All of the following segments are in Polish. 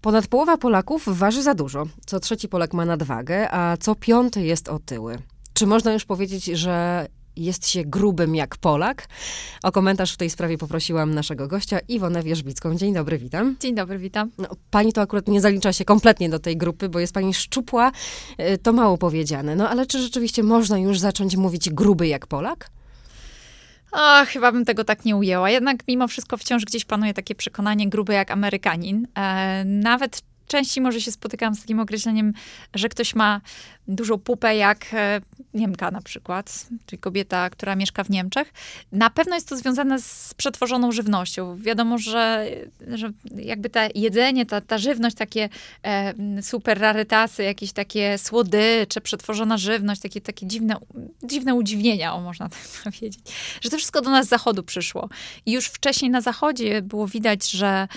Ponad połowa Polaków waży za dużo. Co trzeci Polak ma nadwagę, a co piąty jest otyły. Czy można już powiedzieć, że jest się grubym jak Polak? O komentarz w tej sprawie poprosiłam naszego gościa, Iwonę Wierzbicką. Dzień dobry, witam. Dzień dobry, witam. No, pani to akurat nie zalicza się kompletnie do tej grupy, bo jest pani szczupła. To mało powiedziane. No ale czy rzeczywiście można już zacząć mówić gruby jak Polak? Chyba bym tego tak nie ujęła. Jednak mimo wszystko wciąż gdzieś panuje takie przekonanie gruby jak Amerykanin. Nawet częściej może się spotykam z takim określeniem, że ktoś ma dużą pupę jak Niemka na przykład, czyli kobieta, która mieszka w Niemczech. Na pewno jest to związane z przetworzoną żywnością. Wiadomo, że jakby to jedzenie, ta żywność, takie super rarytasy, jakieś takie słodycze, przetworzona żywność, takie dziwne udziwnienia, można tak powiedzieć. Że to wszystko do nas z zachodu przyszło. I już wcześniej na zachodzie było widać, że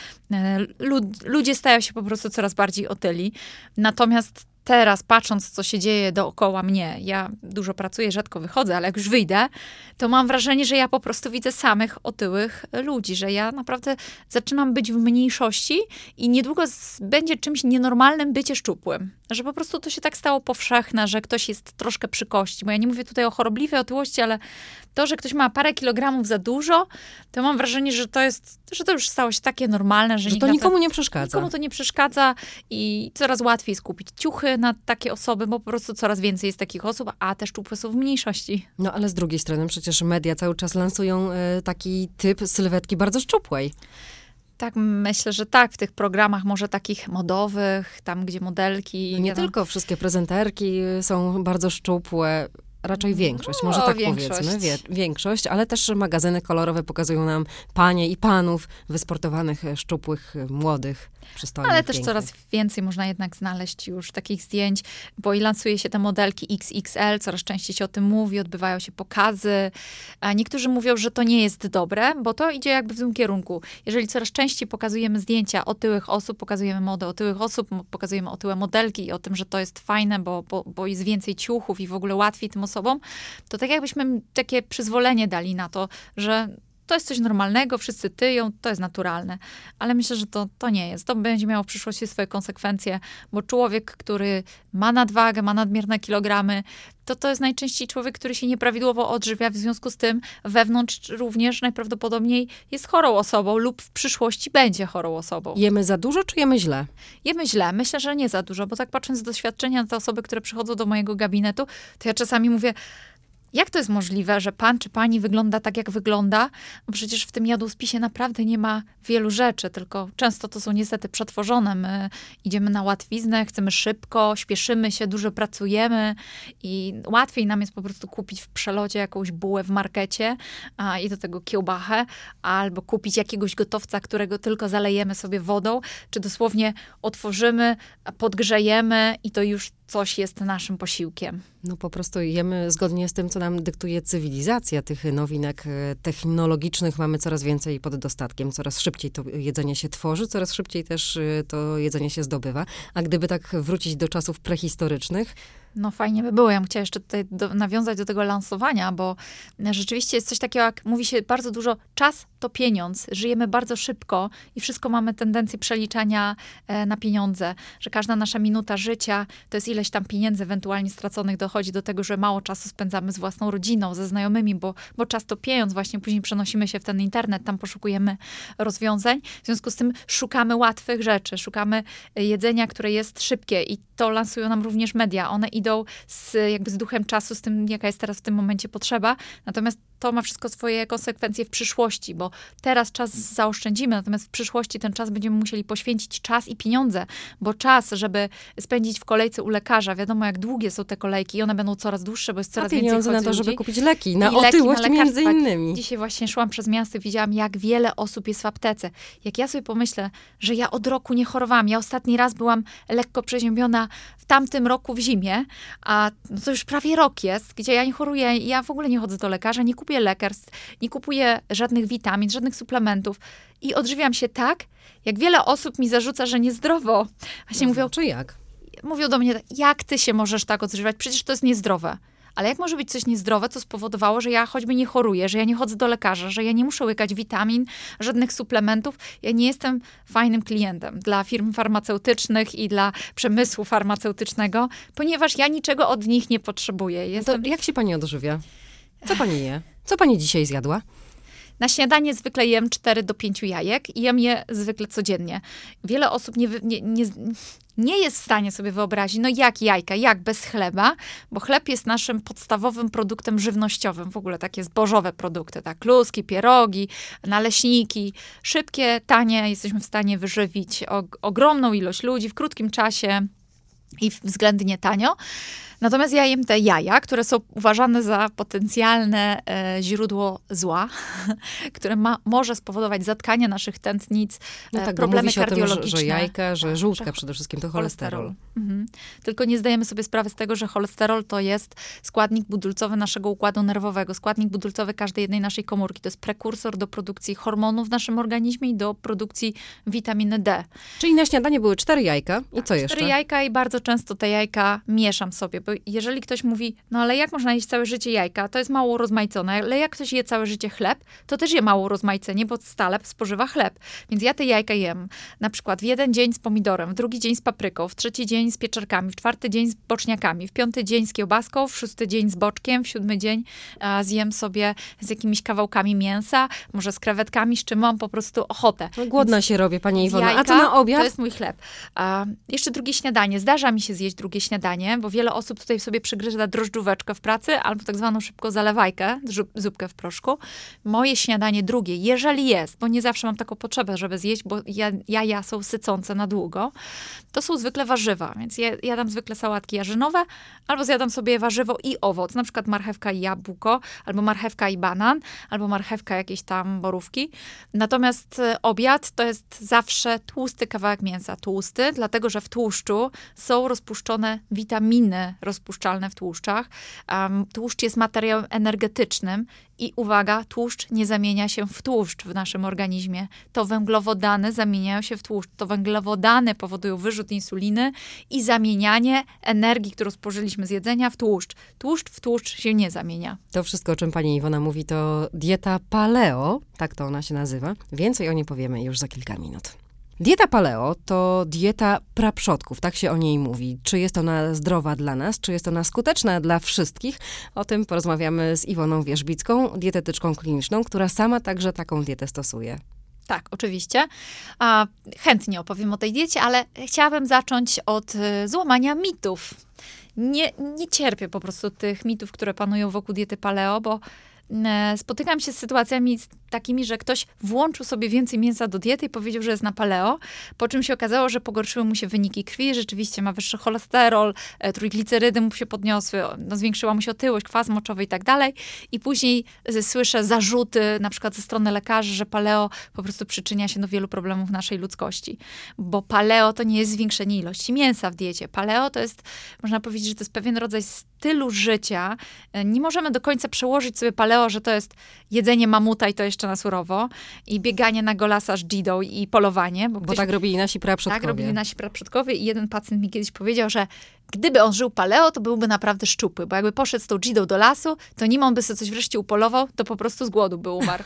ludzie stają się po prostu coraz bardziej otyli. Natomiast teraz, patrząc, co się dzieje dookoła mnie, ja dużo pracuję, rzadko wychodzę, ale jak już wyjdę, to mam wrażenie, że ja po prostu widzę samych otyłych ludzi, że ja naprawdę zaczynam być w mniejszości i niedługo będzie czymś nienormalnym bycie szczupłym. Że po prostu to się tak stało powszechne, że ktoś jest troszkę przy kości. Bo ja nie mówię tutaj o chorobliwej otyłości, ale to, że ktoś ma parę kilogramów za dużo, to mam wrażenie, że to już stało się takie normalne, że to nikomu nie przeszkadza. Nikomu to nie przeszkadza i coraz łatwiej jest kupić ciuchy na takie osoby, bo po prostu coraz więcej jest takich osób, a te szczupłe są w mniejszości. No ale z drugiej strony przecież media cały czas lansują taki typ sylwetki bardzo szczupłej. Tak, myślę, że tak, w tych programach może takich modowych, tam gdzie modelki... No nie tylko, wszystkie prezenterki są bardzo szczupłe. Raczej większość, może tak powiedzmy, większość, ale też magazyny kolorowe pokazują nam panie i panów wysportowanych, szczupłych, młodych, przystojnych, ale też pięknych. Coraz więcej można jednak znaleźć już takich zdjęć, bo i lansuje się te modelki XXL, coraz częściej się o tym mówi, odbywają się pokazy. A niektórzy mówią, że to nie jest dobre, bo to idzie jakby w tym kierunku. Jeżeli coraz częściej pokazujemy zdjęcia otyłych osób, pokazujemy modę otyłych osób, pokazujemy otyłe modelki i o tym, że to jest fajne, bo jest więcej ciuchów i w ogóle łatwiej tym osobom, to tak jakbyśmy takie przyzwolenie dali na to, że to jest coś normalnego, wszyscy tyją, to jest naturalne. Ale myślę, że to nie jest. To będzie miało w przyszłości swoje konsekwencje, bo człowiek, który ma nadwagę, ma nadmierne kilogramy, to jest najczęściej człowiek, który się nieprawidłowo odżywia, w związku z tym wewnątrz również najprawdopodobniej jest chorą osobą lub w przyszłości będzie chorą osobą. Jemy za dużo, czy jemy źle? Jemy źle. Myślę, że nie za dużo, bo tak patrząc z doświadczenia na te osoby, które przychodzą do mojego gabinetu, to ja czasami mówię, jak to jest możliwe, że pan czy pani wygląda tak, jak wygląda? No przecież w tym jadłospisie naprawdę nie ma wielu rzeczy, tylko często to są niestety przetworzone. My idziemy na łatwiznę, chcemy szybko, śpieszymy się, dużo pracujemy i łatwiej nam jest po prostu kupić w przelocie jakąś bułę w markecie i do tego kiełbachę, albo kupić jakiegoś gotowca, którego tylko zalejemy sobie wodą, czy dosłownie otworzymy, podgrzejemy i to już coś jest naszym posiłkiem. No po prostu jemy zgodnie z tym, co nam dyktuje cywilizacja. Tych nowinek technologicznych mamy coraz więcej pod dostatkiem. Coraz szybciej to jedzenie się tworzy, coraz szybciej też to jedzenie się zdobywa. A gdyby tak wrócić do czasów prehistorycznych... No fajnie by było. Ja bym chciała jeszcze tutaj nawiązać do tego lansowania, bo rzeczywiście jest coś takiego, jak mówi się bardzo dużo, czas to pieniądz. Żyjemy bardzo szybko i wszystko mamy tendencję przeliczania na pieniądze, że każda nasza minuta życia to jest ileś tam pieniędzy ewentualnie straconych, dochodzi do tego, że mało czasu spędzamy z własną rodziną, ze znajomymi, bo czas to pieniądz. Właśnie później przenosimy się w ten internet, tam poszukujemy rozwiązań. W związku z tym szukamy łatwych rzeczy, szukamy jedzenia, które jest szybkie i to lansują nam również media. One idą z duchem czasu, z tym, jaka jest teraz w tym momencie potrzeba. Natomiast to ma wszystko swoje konsekwencje w przyszłości, bo teraz czas zaoszczędzimy, natomiast w przyszłości ten czas będziemy musieli poświęcić czas i pieniądze, bo czas, żeby spędzić w kolejce u lekarza, wiadomo jak długie są te kolejki i one będą coraz dłuższe, bo jest coraz więcej pieniądze na to, ludzi. żeby kupić leki, na otyłość między innymi. Dzisiaj właśnie szłam przez miasto i widziałam, jak wiele osób jest w aptece. Jak ja sobie pomyślę, że ja od roku nie chorowałam. Ja ostatni raz byłam lekko przeziębiona w tamtym roku w zimie, a to już prawie rok jest, gdzie ja nie choruję. Ja w ogóle nie chodzę do lekarza, nie kupuję lekarstw, nie kupuję żadnych witamin, żadnych suplementów i odżywiam się tak, jak wiele osób mi zarzuca, że niezdrowo. Właśnie mówią, czy jak? Mówią do mnie, jak ty się możesz tak odżywiać? Przecież to jest niezdrowe. Ale jak może być coś niezdrowe, co spowodowało, że ja choćby nie choruję, że ja nie chodzę do lekarza, że ja nie muszę łykać witamin, żadnych suplementów. Ja nie jestem fajnym klientem dla firm farmaceutycznych i dla przemysłu farmaceutycznego, ponieważ ja niczego od nich nie potrzebuję. To jak się pani odżywia? Co pani je? Co pani dzisiaj zjadła? Na śniadanie zwykle jem 4 do 5 jajek i jem je zwykle codziennie. Wiele osób nie jest w stanie sobie wyobrazić, no jak jajka, jak bez chleba, bo chleb jest naszym podstawowym produktem żywnościowym, w ogóle takie zbożowe produkty, tak, kluski, pierogi, naleśniki, szybkie, tanie, jesteśmy w stanie wyżywić ogromną ilość ludzi w krótkim czasie i względnie tanio. Natomiast ja jem te jaja, które są uważane za potencjalne źródło zła, które może spowodować zatkanie naszych tętnic, problemy mówi się kardiologiczne. O tym, że jajka, że żółtka przede wszystkim to cholesterol. Tylko nie zdajemy sobie sprawy z tego, że cholesterol to jest składnik budulcowy naszego układu nerwowego, składnik budulcowy każdej jednej naszej komórki. To jest prekursor do produkcji hormonów w naszym organizmie i do produkcji witaminy D. Czyli na śniadanie były 4 jajka i co jeszcze? 4 jajka i bardzo często te jajka mieszam sobie, bo jeżeli ktoś mówi, no ale jak można jeść całe życie jajka, to jest mało rozmaicone, ale jak ktoś je całe życie chleb, to też je mało rozmaicenie, bo stale spożywa chleb. Więc ja te jajka jem na przykład w jeden dzień z pomidorem, w drugi dzień z papryką, w trzeci dzień z pieczarkami, w czwarty dzień z boczniakami, w piąty dzień z kiełbaską, w szósty dzień z boczkiem, w siódmy dzień zjem sobie z jakimiś kawałkami mięsa, może z krewetkami, z czym mam po prostu ochotę. No, głodna Więc się robię, pani Iwona. jajka, a co na obiad? To jest mój chleb. Jeszcze drugie śniadanie. Zdarza mi się zjeść drugie śniadanie, bo wiele osób tutaj sobie przygryza drożdżóweczkę w pracy albo tak zwaną szybko zalewajkę, zupkę w proszku. Moje śniadanie drugie, jeżeli jest, bo nie zawsze mam taką potrzebę, żeby zjeść, bo jaja są sycące na długo, to są zwykle warzywa, więc jadam zwykle sałatki jarzynowe, albo zjadam sobie warzywo i owoc, na przykład marchewka i jabłko, albo marchewka i banan, albo marchewka jakieś tam borówki. Natomiast obiad to jest zawsze tłusty kawałek mięsa. Tłusty, dlatego że w tłuszczu są rozpuszczone witaminy rozpuszczalne w tłuszczach. Tłuszcz jest materiałem energetycznym i uwaga, tłuszcz nie zamienia się w tłuszcz w naszym organizmie. To węglowodany zamieniają się w tłuszcz. To węglowodany powodują wyrzut insuliny i zamienianie energii, którą spożyliśmy z jedzenia, w tłuszcz. Tłuszcz w tłuszcz się nie zamienia. To wszystko, o czym pani Iwona mówi, to dieta paleo, tak to ona się nazywa. Więcej o niej powiemy już za kilka minut. Dieta paleo to dieta praprzodków, tak się o niej mówi. Czy jest ona zdrowa dla nas, czy jest ona skuteczna dla wszystkich? O tym porozmawiamy z Iwoną Wierzbicką, dietetyczką kliniczną, która sama także taką dietę stosuje. Tak, oczywiście. Chętnie opowiem o tej diecie, ale chciałabym zacząć od złamania mitów. Nie cierpię po prostu tych mitów, które panują wokół diety paleo, bo spotykam się z sytuacjami takimi, że ktoś włączył sobie więcej mięsa do diety i powiedział, że jest na paleo, po czym się okazało, że pogorszyły mu się wyniki krwi, rzeczywiście ma wyższy cholesterol, trójglicerydy mu się podniosły, zwiększyła mu się otyłość, kwas moczowy i tak dalej. I później słyszę zarzuty, na przykład ze strony lekarzy, że paleo po prostu przyczynia się do wielu problemów naszej ludzkości. Bo paleo to nie jest zwiększenie ilości mięsa w diecie. Paleo to jest, można powiedzieć, że to jest pewien rodzaj stylu życia. Nie możemy do końca przełożyć sobie paleo, że to jest jedzenie mamuta i to jeszcze na surowo i bieganie na golasa z gidą i polowanie. Bo tak robili nasi praprzodkowie. Tak robili nasi praprzodkowie i jeden pacjent mi kiedyś powiedział, że gdyby on żył paleo, to byłby naprawdę szczupły, bo jakby poszedł z tą gidą do lasu, to nim on by sobie coś wreszcie upolował, to po prostu z głodu by umarł.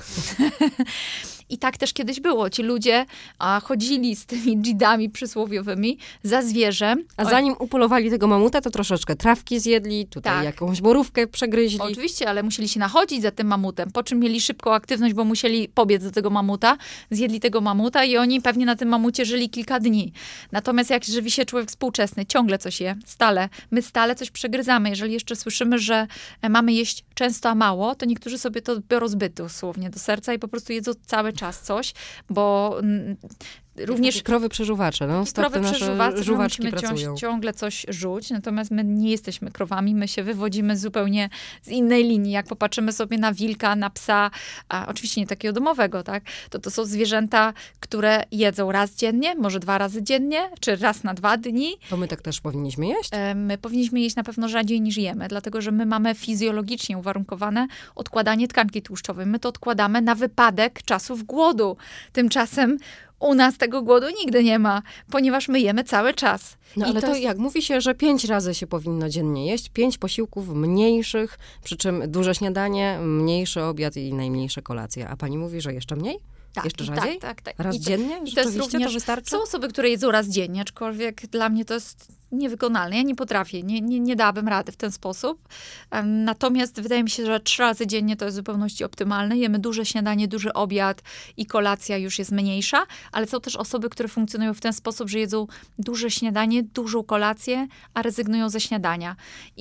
I tak też kiedyś było. Ci ludzie chodzili z tymi dżidami przysłowiowymi za zwierzem. A zanim upolowali tego mamuta, to troszeczkę trawki zjedli, tutaj jakąś borówkę przegryźli. Oczywiście, ale musieli się nachodzić za tym mamutem, po czym mieli szybką aktywność, bo musieli pobiec do tego mamuta, zjedli tego mamuta i oni pewnie na tym mamucie żyli kilka dni. Natomiast jak żywi się człowiek współczesny, ciągle coś je, stale. My stale coś przegryzamy. Jeżeli jeszcze słyszymy, że mamy jeść często, a mało, to niektórzy sobie to biorą zbyt dosłownie do serca i po prostu jedzą cały czas coś, bo również krowy przeżuwacze, no stop, te nasze żuwaczki pracują. Ciągle coś żuć, natomiast my nie jesteśmy krowami, my się wywodzimy zupełnie z innej linii. Jak popatrzymy sobie na wilka, na psa, a oczywiście nie takiego domowego, tak? To są zwierzęta, które jedzą raz dziennie, może 2 razy dziennie, czy raz na 2 dni. To my tak też powinniśmy jeść? My powinniśmy jeść na pewno rzadziej niż jemy, dlatego że my mamy fizjologicznie uwarunkowane odkładanie tkanki tłuszczowej. My to odkładamy na wypadek czasów głodu. Tymczasem U nas tego głodu nigdy nie ma, ponieważ my jemy cały czas. No ale to jak mówi się, że 5 razy się powinno dziennie jeść, 5 posiłków mniejszych, przy czym duże śniadanie, mniejszy obiad i najmniejsze kolacje. A pani mówi, że jeszcze mniej? Tak, jeszcze rzadziej? Tak. Raz dziennie? I to jest również, to wystarczy? są osoby, które jedzą raz dziennie, aczkolwiek dla mnie to jest niewykonalne. Ja nie potrafię, nie dałabym rady w ten sposób. Natomiast wydaje mi się, że 3 razy dziennie to jest w zupełności optymalne. Jemy duże śniadanie, duży obiad i kolacja już jest mniejsza, ale są też osoby, które funkcjonują w ten sposób, że jedzą duże śniadanie, dużą kolację, a rezygnują ze śniadania.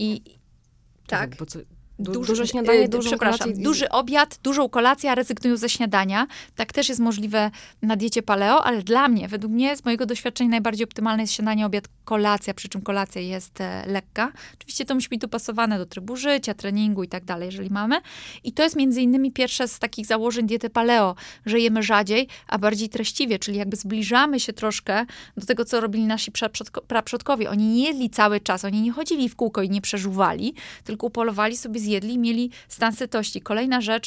Tak. Bo co, duże śniadanie, duży obiad, dużą kolację, a rezygnują ze śniadania. Tak też jest możliwe na diecie paleo, ale dla mnie, według mnie, z mojego doświadczenia najbardziej optymalne jest śniadanie, obiad, kolacja, przy czym kolacja jest lekka. Oczywiście to musi być dopasowane do trybu życia, treningu i tak dalej, jeżeli mamy. I to jest między innymi pierwsze z takich założeń diety paleo, że jemy rzadziej, a bardziej treściwie, czyli jakby zbliżamy się troszkę do tego, co robili nasi praprzodkowie. Oni nie jedli cały czas, oni nie chodzili w kółko i nie przeżuwali, tylko upolowali sobie, zjedli i mieli stan sytości. Kolejna rzecz,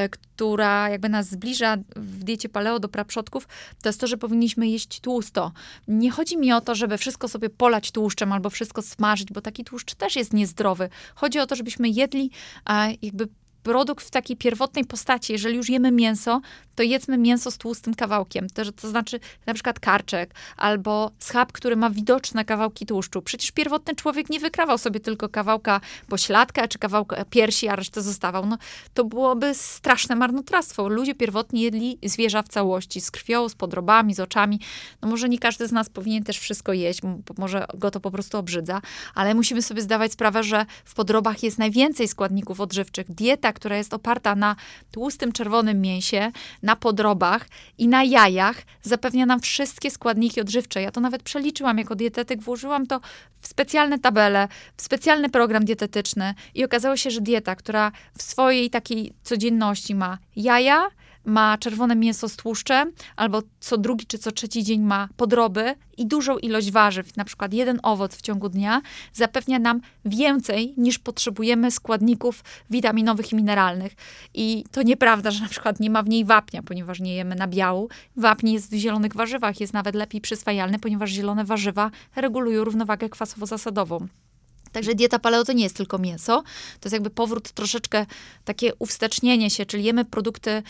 która jakby nas zbliża w diecie paleo do praprzodków, to jest to, że powinniśmy jeść tłusto. Nie chodzi mi o to, żeby wszystko sobie polać tłuszczem albo wszystko smażyć, bo taki tłuszcz też jest niezdrowy. Chodzi o to, żebyśmy jedli jakby produkt w takiej pierwotnej postaci. Jeżeli już jemy mięso, to jedzmy mięso z tłustym kawałkiem. To znaczy na przykład karczek albo schab, który ma widoczne kawałki tłuszczu. Przecież pierwotny człowiek nie wykrawał sobie tylko kawałka pośladka czy kawałka piersi, a resztę zostawał. No, to byłoby straszne marnotrawstwo. Ludzie pierwotnie jedli zwierza w całości, z krwią, z podrobami, z oczami. No może nie każdy z nas powinien też wszystko jeść, może go to po prostu obrzydza, ale musimy sobie zdawać sprawę, że w podrobach jest najwięcej składników odżywczych. Dieta, która jest oparta na tłustym, czerwonym mięsie, na podrobach i na jajach, zapewnia nam wszystkie składniki odżywcze. Ja to nawet przeliczyłam jako dietetyk, włożyłam to w specjalne tabele, w specjalny program dietetyczny i okazało się, że dieta, która w swojej takiej codzienności ma jaja, ma czerwone mięso z tłuszczem, albo co drugi czy co trzeci dzień ma podroby i dużą ilość warzyw, na przykład 1 owoc w ciągu dnia, zapewnia nam więcej niż potrzebujemy składników witaminowych i mineralnych. I to nieprawda, że na przykład nie ma w niej wapnia, ponieważ nie jemy nabiału. Wapń jest w zielonych warzywach, jest nawet lepiej przyswajalny, ponieważ zielone warzywa regulują równowagę kwasowo-zasadową. Także dieta paleo to nie jest tylko mięso, to jest jakby powrót troszeczkę, takie uwstecznienie się, czyli jemy produkty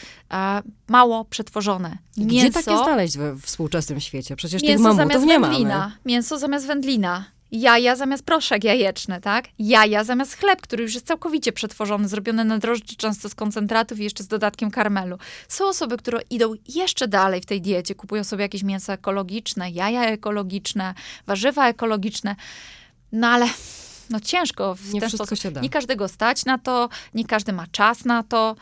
mało przetworzone. Gdzie takie znaleźć we współczesnym świecie? Przecież tych mamutów nie mamy. Mięso zamiast wędlina. Jaja zamiast proszek jajeczny, tak? Jaja zamiast chleb, który już jest całkowicie przetworzony, zrobiony na drożdży, często z koncentratów i jeszcze z dodatkiem karmelu. Są osoby, które idą jeszcze dalej w tej diecie, kupują sobie jakieś mięso ekologiczne, jaja ekologiczne, warzywa ekologiczne, no ale no ciężko w ten sposób. Się da. Nie każdego stać na to, nie każdy ma czas na to,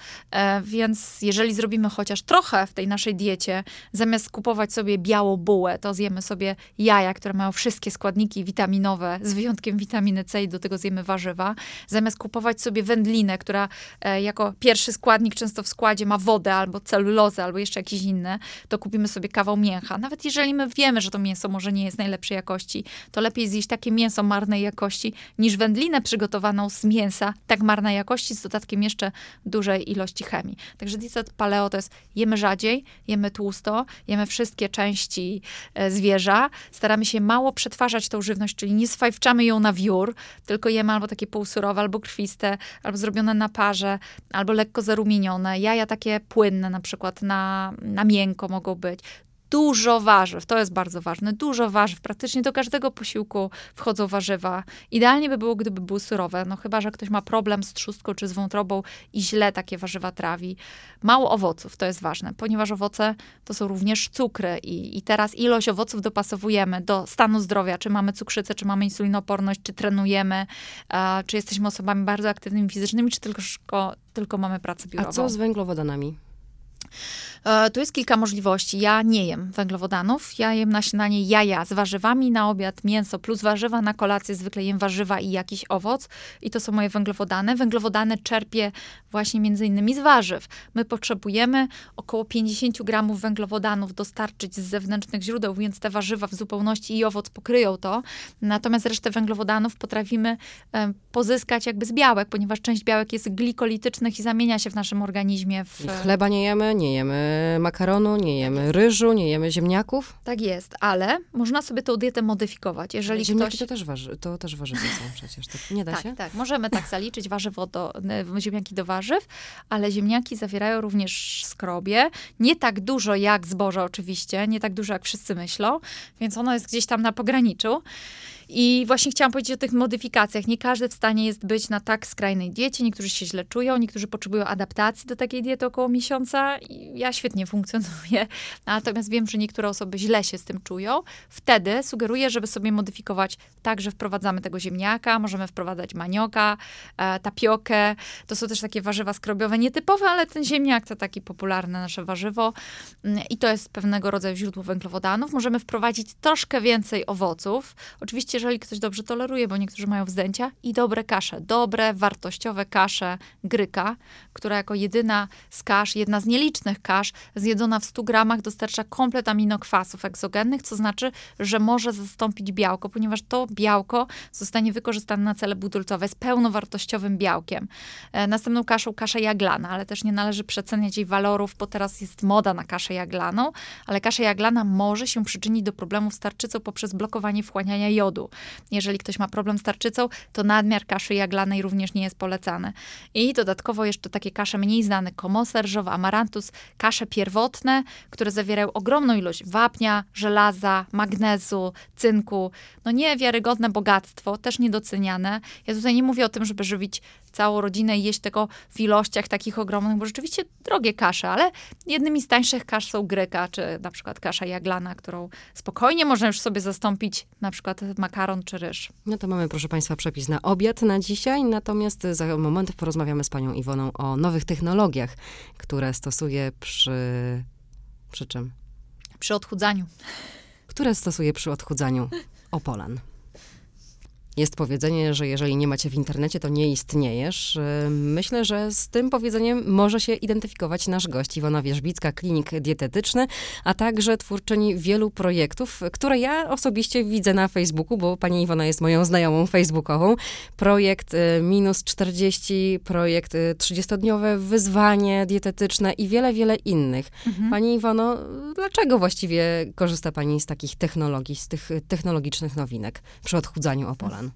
więc jeżeli zrobimy chociaż trochę w tej naszej diecie, zamiast kupować sobie białą bułę, to zjemy sobie jaja, które mają wszystkie składniki witaminowe, z wyjątkiem witaminy C i do tego zjemy warzywa. Zamiast kupować sobie wędlinę, która jako pierwszy składnik często w składzie ma wodę albo celulozę, albo jeszcze jakieś inne, to kupimy sobie kawał mięcha. Nawet jeżeli my wiemy, że to mięso może nie jest najlepszej jakości, to lepiej zjeść takie mięso marnej jakości, niż wędlinę przygotowaną z mięsa tak marnej jakości, z dodatkiem jeszcze dużej ilości chemii. Także dieta paleo to jest jemy rzadziej, jemy tłusto, jemy wszystkie części zwierza, staramy się mało przetwarzać tą żywność, czyli nie swajwczamy ją na wiór, tylko jemy albo takie półsurowe, albo krwiste, albo zrobione na parze, albo lekko zarumienione. Jaja takie płynne na przykład na miękko mogą być. Dużo warzyw, to jest bardzo ważne, dużo warzyw, praktycznie do każdego posiłku wchodzą warzywa. Idealnie by było, gdyby były surowe, no chyba, że ktoś ma problem z trzustką czy z wątrobą i źle takie warzywa trawi. Mało owoców, to jest ważne, ponieważ owoce to są również cukry i teraz ilość owoców dopasowujemy do stanu zdrowia, czy mamy cukrzycę, czy mamy insulinoporność, czy trenujemy, czy jesteśmy osobami bardzo aktywnymi fizycznymi, czy tylko mamy pracę biurową. A co z węglowodanami? Tu jest kilka możliwości. Ja nie jem węglowodanów. Ja jem na śniadanie jaja z warzywami, na obiad mięso plus warzywa, na kolację zwykle jem warzywa i jakiś owoc. I to są moje węglowodany. Węglowodany czerpię właśnie między innymi z warzyw. My potrzebujemy około 50 gramów węglowodanów dostarczyć z zewnętrznych źródeł, więc te warzywa w zupełności i owoc pokryją to. Natomiast resztę węglowodanów potrafimy pozyskać jakby z białek, ponieważ część białek jest glikolitycznych i zamienia się w naszym organizmie w... I chleba nie jemy, nie jemy makaronu, nie jemy ryżu, nie jemy ziemniaków. Tak jest, ale można sobie tą dietę modyfikować. Jeżeli Ziemniaki ktoś... to też warzywa są przecież. To nie da się? Tak, możemy tak zaliczyć ziemniaki do warzyw, ale ziemniaki zawierają również skrobie. Nie tak dużo jak zboże oczywiście, nie tak dużo jak wszyscy myślą, więc ono jest gdzieś tam na pograniczu. I właśnie chciałam powiedzieć o tych modyfikacjach. Nie każdy w stanie jest być na tak skrajnej diecie. Niektórzy się źle czują, niektórzy potrzebują adaptacji do takiej diety około miesiąca. I ja świetnie funkcjonuję. Natomiast wiem, że niektóre osoby źle się z tym czują. Wtedy sugeruję, żeby sobie modyfikować tak, że wprowadzamy tego ziemniaka, możemy wprowadzać manioka, tapiokę. To są też takie warzywa skrobiowe, nietypowe, ale ten ziemniak to takie popularne nasze warzywo. I to jest pewnego rodzaju źródło węglowodanów. Możemy wprowadzić troszkę więcej owoców. Oczywiście, jeżeli ktoś dobrze toleruje, bo niektórzy mają wzdęcia, i dobre kasze, dobre, wartościowe kasze gryka, która jako jedyna z kasz, jedna z nielicznych kasz, zjedzona w 100 gramach dostarcza komplet aminokwasów egzogennych, co znaczy, że może zastąpić białko, ponieważ to białko zostanie wykorzystane na cele budulcowe, jest pełnowartościowym białkiem. Następną kaszą, kasza jaglana, ale też nie należy przeceniać jej walorów, bo teraz jest moda na kaszę jaglaną, ale kasza jaglana może się przyczynić do problemów z tarczycą poprzez blokowanie wchłaniania jodu. Jeżeli ktoś ma problem z tarczycą, to nadmiar kaszy jaglanej również nie jest polecany. I dodatkowo jeszcze takie kasze mniej znane, komosa ryżowa, amarantus, kasze pierwotne, które zawierają ogromną ilość wapnia, żelaza, magnezu, cynku. No niewiarygodne bogactwo, też niedoceniane. Ja tutaj nie mówię o tym, żeby żywić całą rodzinę i jeść tego w ilościach takich ogromnych, bo rzeczywiście drogie kasze, ale jednymi z tańszych kasz są gryka, czy na przykład kasza jaglana, którą spokojnie można już sobie zastąpić na przykład makaron czy ryż. No to mamy, proszę Państwa, przepis na obiad na dzisiaj, natomiast za moment porozmawiamy z panią Iwoną o nowych technologiach, które stosuje przy czym? Przy odchudzaniu. Które stosuje przy odchudzaniu Opolan. Jest powiedzenie, że jeżeli nie macie w internecie, to nie istniejesz. Myślę, że z tym powiedzeniem może się identyfikować nasz gość Iwona Wierzbicka, klinik dietetyczny, a także twórczyni wielu projektów, które ja osobiście widzę na Facebooku, bo pani Iwona jest moją znajomą facebookową. Projekt -40, projekt 30-dniowe wyzwanie dietetyczne i wiele, wiele innych. Pani Iwono, dlaczego właściwie korzysta pani z takich technologii, z tych technologicznych nowinek przy odchudzaniu Opolan?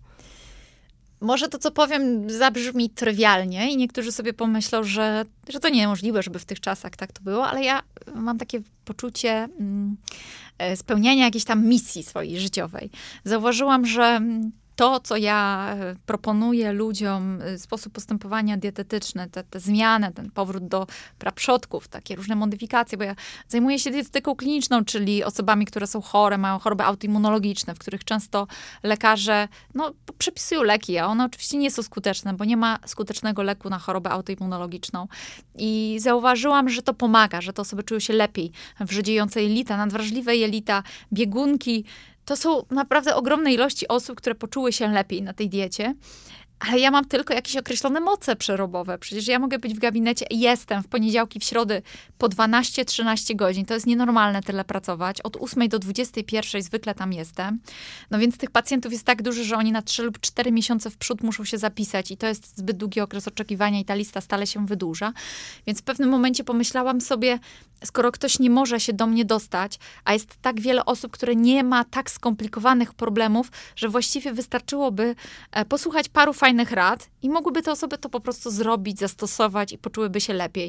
Może to, co powiem, zabrzmi trywialnie i niektórzy sobie pomyślą, że to niemożliwe, żeby w tych czasach tak to było, ale ja mam takie poczucie spełniania jakiejś tam misji swojej życiowej. Zauważyłam, że to, co ja proponuję ludziom, sposób postępowania dietetyczny, te zmiany, ten powrót do praprzodków, takie różne modyfikacje, bo ja zajmuję się dietetyką kliniczną, czyli osobami, które są chore, mają choroby autoimmunologiczne, w których często lekarze przepisują leki, a one oczywiście nie są skuteczne, bo nie ma skutecznego leku na chorobę autoimmunologiczną. I zauważyłam, że to pomaga, że te osoby czują się lepiej. Wrzodziejące jelita, nadwrażliwe jelita, biegunki. To są naprawdę ogromne ilości osób, które poczuły się lepiej na tej diecie. Ale ja mam tylko jakieś określone moce przerobowe. Przecież ja mogę być w gabinecie, jestem w poniedziałki, w środę po 12-13 godzin. To jest nienormalne tyle pracować. Od 8 do 21 zwykle tam jestem. No więc tych pacjentów jest tak dużo, że oni na 3 lub 4 miesiące w przód muszą się zapisać i to jest zbyt długi okres oczekiwania i ta lista stale się wydłuża. Więc w pewnym momencie pomyślałam sobie, skoro ktoś nie może się do mnie dostać, a jest tak wiele osób, które nie ma tak skomplikowanych problemów, że właściwie wystarczyłoby posłuchać paru fajnych rad i mogłyby te osoby to po prostu zrobić, zastosować i poczułyby się lepiej.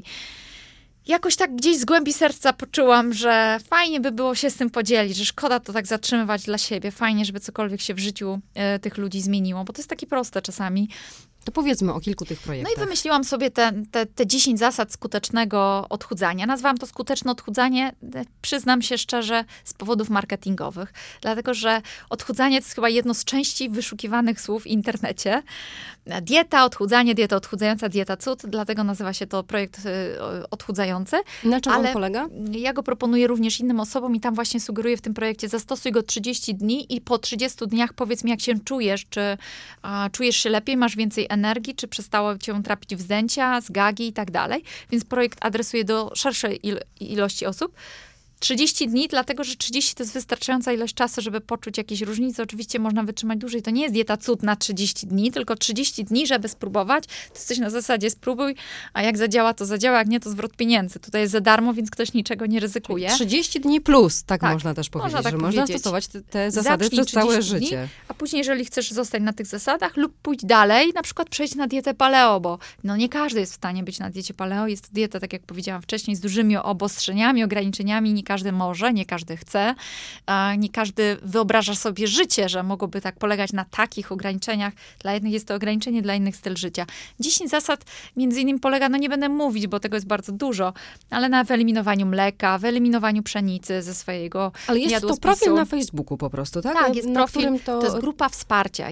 Jakoś tak gdzieś z głębi serca poczułam, że fajnie by było się z tym podzielić, że szkoda to tak zatrzymywać dla siebie. Fajnie, żeby cokolwiek się w życiu tych ludzi zmieniło, bo to jest takie proste czasami. To powiedzmy o kilku tych projektach. No i wymyśliłam sobie te 10 zasad skutecznego odchudzania. Nazwałam to skuteczne odchudzanie, przyznam się szczerze, z powodów marketingowych. Dlatego, że odchudzanie to jest chyba jedno z częściej wyszukiwanych słów w internecie. Dieta, odchudzanie, dieta odchudzająca, dieta cud. Dlatego nazywa się to projekt odchudzający. Na czym on polega? Ja go proponuję również innym osobom i tam właśnie sugeruję w tym projekcie, zastosuj go 30 dni i po 30 dniach powiedz mi, jak się czujesz. Czy czujesz się lepiej, masz więcej energii, czy przestało cię trapić wzdęcia, zgagi i tak dalej. Więc projekt adresuje do szerszej ilości osób. 30 dni, dlatego że 30 to jest wystarczająca ilość czasu, żeby poczuć jakieś różnice. Oczywiście można wytrzymać dłużej. To nie jest dieta cud na 30 dni, tylko 30 dni, żeby spróbować. To jest coś na zasadzie spróbuj, a jak zadziała, to zadziała, jak nie, to zwrot pieniędzy. Tutaj jest za darmo, więc ktoś niczego nie ryzykuje. 30 dni plus, tak można też powiedzieć, tak że powiedzieć. można stosować te zasady Zacznij przez całe 30 dni, życie. a później, jeżeli chcesz zostać na tych zasadach lub pójść dalej, na przykład przejść na dietę paleo, bo nie każdy jest w stanie być na diecie paleo. Jest to dieta, tak jak powiedziałam wcześniej, z dużymi obostrzeniami, ograniczeniami. Nie każdy może, nie każdy chce. Nie każdy wyobraża sobie życie, że mogłoby tak polegać na takich ograniczeniach. Dla jednych jest to ograniczenie, dla innych styl życia. 10 zasad między innymi polega, nie będę mówić, bo tego jest bardzo dużo, ale na wyeliminowaniu mleka, wyeliminowaniu pszenicy ze swojego Ale jest jadłospisu. to profil na Facebooku po prostu, tak? Tak, jest na profil, którym to jest grupa wsparcia.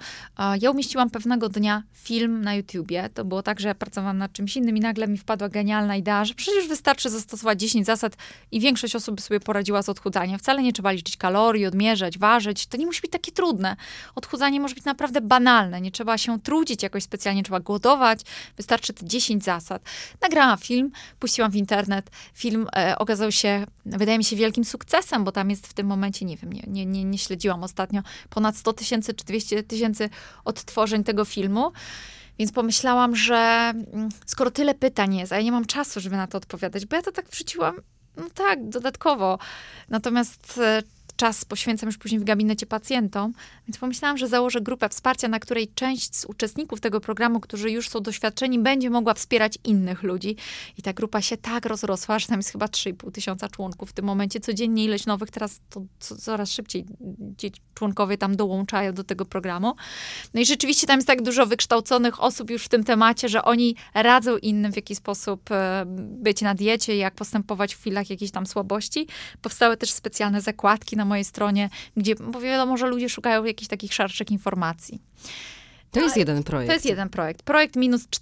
Ja umieściłam pewnego dnia film na YouTubie. To było tak, że ja pracowałam nad czymś innym i nagle mi wpadła genialna idea, że przecież wystarczy zastosować 10 zasad i większość osób by sobie poradziła z odchudzaniem. Wcale nie trzeba liczyć kalorii, odmierzać, ważyć. To nie musi być takie trudne. Odchudzanie może być naprawdę banalne. Nie trzeba się trudzić jakoś specjalnie, trzeba głodować. Wystarczy te 10 zasad. Nagrałam film, puściłam w internet. Film okazał się, wydaje mi się, wielkim sukcesem, bo tam jest w tym momencie, nie wiem, nie śledziłam ostatnio, ponad 100 000 czy 200 000 odtworzeń tego filmu. Więc pomyślałam, że skoro tyle pytań jest, a ja nie mam czasu, żeby na to odpowiadać, bo ja to tak wrzuciłam, dodatkowo. Natomiast czas poświęcam już później w gabinecie pacjentom, więc pomyślałam, że założę grupę wsparcia, na której część z uczestników tego programu, którzy już są doświadczeni, będzie mogła wspierać innych ludzi. I ta grupa się tak rozrosła, że tam jest chyba 3500 członków w tym momencie. Codziennie ileś nowych, teraz to coraz szybciej członkowie tam dołączają do tego programu. No i rzeczywiście tam jest tak dużo wykształconych osób już w tym temacie, że oni radzą innym, w jaki sposób być na diecie, jak postępować w chwilach jakiejś tam słabości. Powstały też specjalne zakładki na mojej stronie, gdzie, bo wiadomo, że ludzie szukają jakichś takich szerszych informacji. To jest jeden projekt. To jest jeden projekt. Projekt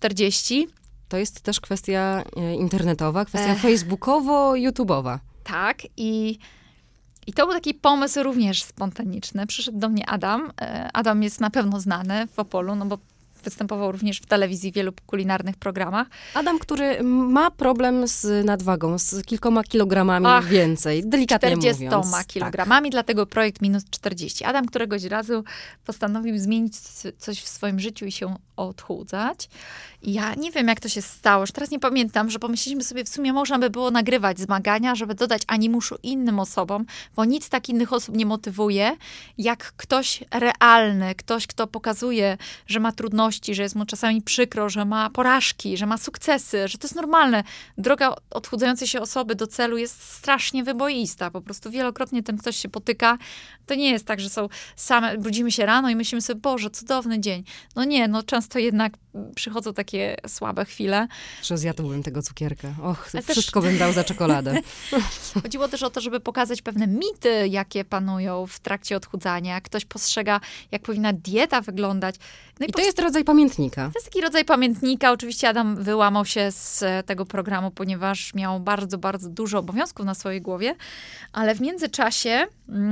-40. To jest też kwestia internetowa, kwestia facebookowo-youtubowa. Tak. I to był taki pomysł również spontaniczny. Przyszedł do mnie Adam. Adam jest na pewno znany w Opolu, bo występował również w telewizji w wielu kulinarnych programach. Adam, który ma problem z nadwagą, z kilkoma kilogramami więcej, delikatnie 40 mówiąc. kilogramami, dlatego projekt -40. Adam któregoś razu postanowił zmienić coś w swoim życiu i się odchudzać. I ja nie wiem, jak to się stało, już teraz nie pamiętam, że pomyśleliśmy sobie, w sumie można by było nagrywać zmagania, żeby dodać animuszu innym osobom, bo nic tak innych osób nie motywuje, jak ktoś realny, ktoś, kto pokazuje, że ma trudności, że jest mu czasami przykro, że ma porażki, że ma sukcesy, że to jest normalne. Droga odchudzającej się osoby do celu jest strasznie wyboista. Po prostu wielokrotnie ten ktoś się potyka. To nie jest tak, że są same, budzimy się rano i myślimy sobie, Boże, cudowny dzień. No nie, często jednak przychodzą takie słabe chwile. Że zjadłbym tego cukierka. Wszystko bym dał za czekoladę. Chodziło też o to, żeby pokazać pewne mity, jakie panują w trakcie odchudzania. Jak ktoś postrzega, jak powinna dieta wyglądać. I to jest rodzaj pamiętnika. To jest taki rodzaj pamiętnika. Oczywiście Adam wyłamał się z tego programu, ponieważ miał bardzo, bardzo dużo obowiązków na swojej głowie. Ale w międzyczasie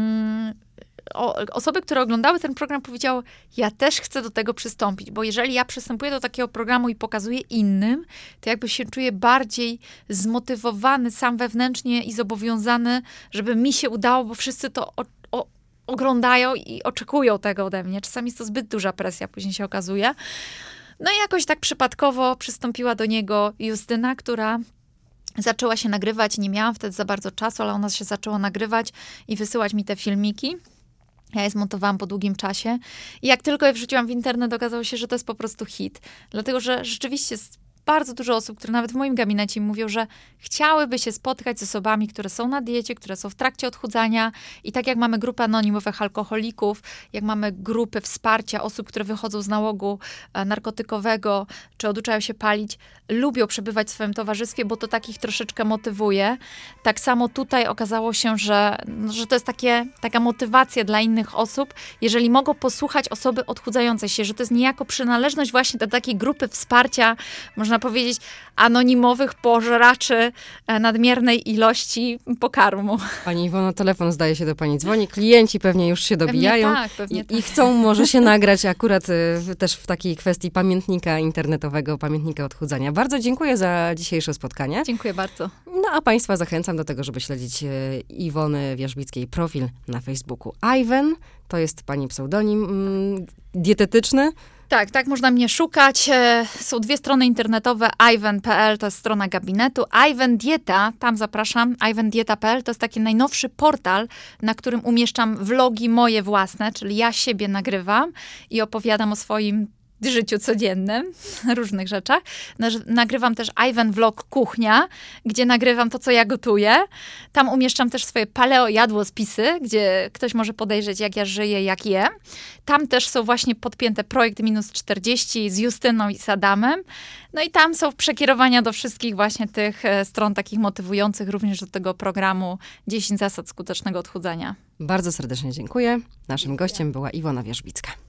osoby, które oglądały ten program, powiedziały, ja też chcę do tego przystąpić, bo jeżeli ja przystępuję do takiego programu i pokazuję innym, to jakby się czuję bardziej zmotywowany sam wewnętrznie i zobowiązany, żeby mi się udało, bo wszyscy to oglądają i oczekują tego ode mnie. Czasami jest to zbyt duża presja, później się okazuje. No i jakoś tak przypadkowo przystąpiła do niego Justyna, która zaczęła się nagrywać. Nie miałam wtedy za bardzo czasu, ale ona się zaczęła nagrywać i wysyłać mi te filmiki. Ja je zmontowałam po długim czasie. I jak tylko je wrzuciłam w internet, okazało się, że to jest po prostu hit. Dlatego, że rzeczywiście jest bardzo dużo osób, które nawet w moim gabinecie mówią, że chciałyby się spotkać z osobami, które są na diecie, które są w trakcie odchudzania. I tak jak mamy grupę anonimowych alkoholików, jak mamy grupy wsparcia osób, które wychodzą z nałogu narkotykowego, czy oduczają się palić, lubią przebywać w swoim towarzystwie, bo to takich troszeczkę motywuje. Tak samo tutaj okazało się, że to jest taka motywacja dla innych osób, jeżeli mogą posłuchać osoby odchudzającej się, że to jest niejako przynależność właśnie do takiej grupy wsparcia, można można powiedzieć, anonimowych pożeraczy nadmiernej ilości pokarmu. Pani Iwono, telefon zdaje się do pani dzwoni, klienci pewnie już się dobijają Pewnie i chcą może się nagrać akurat też w takiej kwestii pamiętnika internetowego, pamiętnika odchudzania. Bardzo dziękuję za dzisiejsze spotkanie. Dziękuję bardzo. No a państwa zachęcam do tego, żeby śledzić Iwony Wierzbickiej profil na Facebooku. Iwan, to jest pani pseudonim dietetyczny. Tak można mnie szukać. Są 2 strony internetowe, iwan.pl to jest strona gabinetu, Iwan Dieta, tam zapraszam, iwandieta.pl to jest taki najnowszy portal, na którym umieszczam vlogi moje własne, czyli ja siebie nagrywam i opowiadam o swoim życiu codziennym, różnych rzeczach. Nagrywam też Iwan Vlog Kuchnia, gdzie nagrywam to, co ja gotuję. Tam umieszczam też swoje paleo jadłospisy, gdzie ktoś może podejrzeć, jak ja żyję, jak jem. Tam też są właśnie podpięte projekt -40 z Justyną i z Adamem. No i tam są przekierowania do wszystkich właśnie tych stron takich motywujących, również do tego programu 10 zasad skutecznego odchudzania. Bardzo serdecznie dziękuję. Naszym gościem była Iwona Wierzbicka.